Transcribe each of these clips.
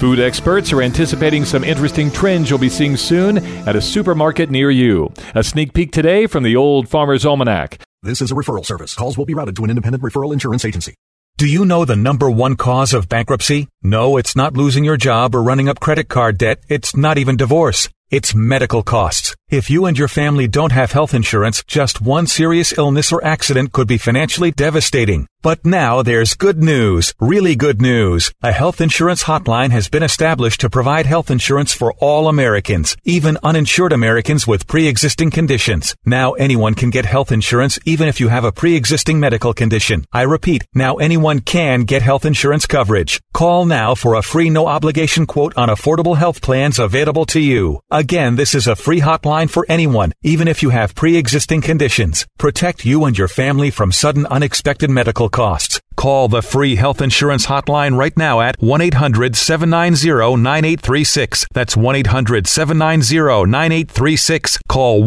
Food experts are anticipating some interesting trends you'll be seeing soon at a supermarket near you. A sneak peek today from the Old Farmer's Almanac. This is a referral service. Calls will be routed to an independent referral insurance agency. Do you know the number one cause of bankruptcy? No, it's not losing your job or running up credit card debt. It's not even divorce. It's medical costs. If you and your family don't have health insurance, just one serious illness or accident could be financially devastating. But now there's good news, really good news. A health insurance hotline has been established to provide health insurance for all Americans, even uninsured Americans with pre-existing conditions. Now anyone can get health insurance even if you have a pre-existing medical condition. I repeat, now anyone can get health insurance coverage. Call now for a free no-obligation quote on affordable health plans available to you. Again, this is a free hotline for anyone, even if you have pre-existing conditions. Protect you and your family from sudden unexpected medical costs. Call the free health insurance hotline right now at 1-800-790-9836. That's 1-800-790-9836. Call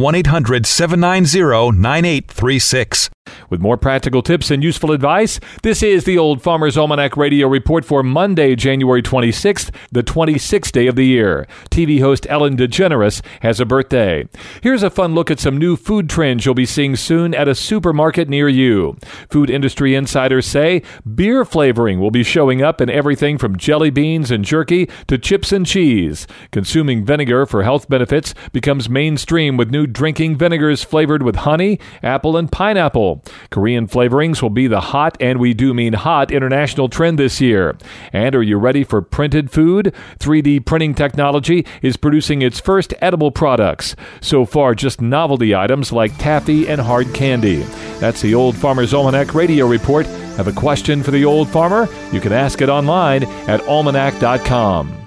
1-800-790-9836. With more practical tips and useful advice, this is the Old Farmer's Almanac Radio Report for Monday, January 26th, the 26th day of the year. TV host Ellen DeGeneres has a birthday. Here's a fun look at some new food trends you'll be seeing soon at a supermarket near you. Food industry insiders say beer flavoring will be showing up in everything from jelly beans and jerky to chips and cheese. Consuming vinegar for health benefits becomes mainstream with new drinking vinegars flavored with honey, apple, and pineapple. Korean flavorings will be the hot, and we do mean hot, international trend this year. And are you ready for printed food? 3D printing technology is producing its first edible products. So far, just novelty items like taffy and hard candy. That's the Old Farmer's Almanac Radio Report. Have a question for the Old Farmer? You can ask it online at almanac.com.